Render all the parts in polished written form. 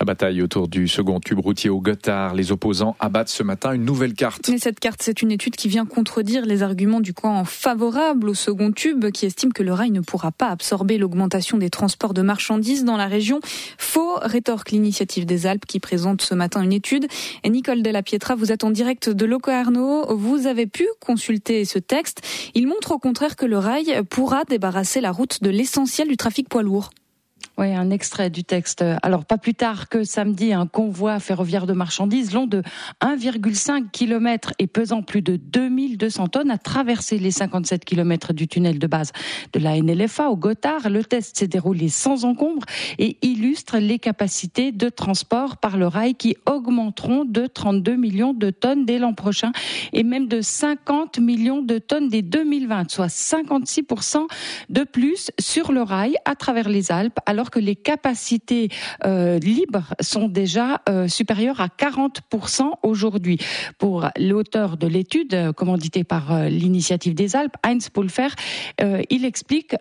La bataille autour du second tube routier au Gothard. Les opposants abattent ce matin une nouvelle carte. Mais cette carte, c'est une étude qui vient contredire les arguments du camp favorable au second tube, qui estime que le rail ne pourra pas absorber l'augmentation des transports de marchandises dans la région. Faux, rétorque l'Initiative des Alpes qui présente ce matin une étude. Et Nicole Della Pietra, vous êtes en direct de Locarno. Vous avez pu consulter ce texte. Il montre au contraire que le rail pourra débarrasser la route de l'essentiel du trafic poids lourd. Oui, un extrait du texte. Alors, pas plus tard que samedi, un convoi ferroviaire de marchandises long de 1,5 km et pesant plus de 2200 tonnes a traversé les 57 km du tunnel de base de la NLFA au Gothard. Le test s'est déroulé sans encombre et illustre les capacités de transport par le rail qui augmenteront de 32 millions de tonnes dès l'an prochain et même de 50 millions de tonnes dès 2020, soit 56% de plus sur le rail à travers les Alpes, alors que les capacités libres sont déjà supérieures à 40% aujourd'hui. Pour l'auteur de l'étude, commanditée par l'Initiative des Alpes, Heinz Pulver, il explique,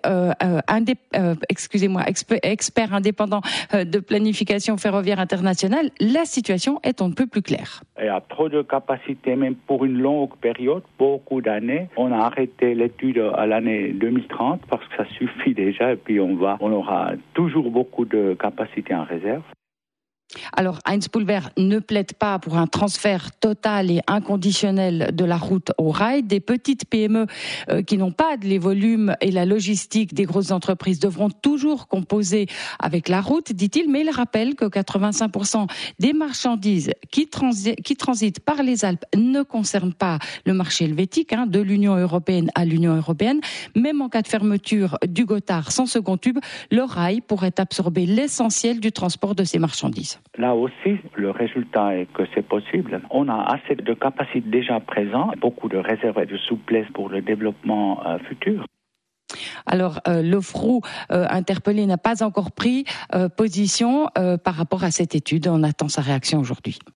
expert indépendant de planification ferroviaire internationale, la situation est un peu plus claire. Il y a trop de capacités, même pour une longue période, beaucoup d'années. On a arrêté l'étude à l'année 2030 parce que ça suffit déjà et puis on aura toujours beaucoup de capacités en réserve. Alors, Heinz Pulver ne plaide pas pour un transfert total et inconditionnel de la route au rail. Des petites PME qui n'ont pas les volumes et la logistique des grosses entreprises devront toujours composer avec la route, dit-il, mais il rappelle que 85% des marchandises qui transitent par les Alpes ne concernent pas le marché helvétique, de l'Union européenne à l'Union européenne. Même en cas de fermeture du Gothard sans second tube, le rail pourrait absorber l'essentiel du transport de ces marchandises. Là aussi, le résultat est que c'est possible. On a assez de capacités déjà présentes, beaucoup de réserves et de souplesse pour le développement futur. Alors, l'OFRU interpellé n'a pas encore pris position par rapport à cette étude. On attend sa réaction aujourd'hui.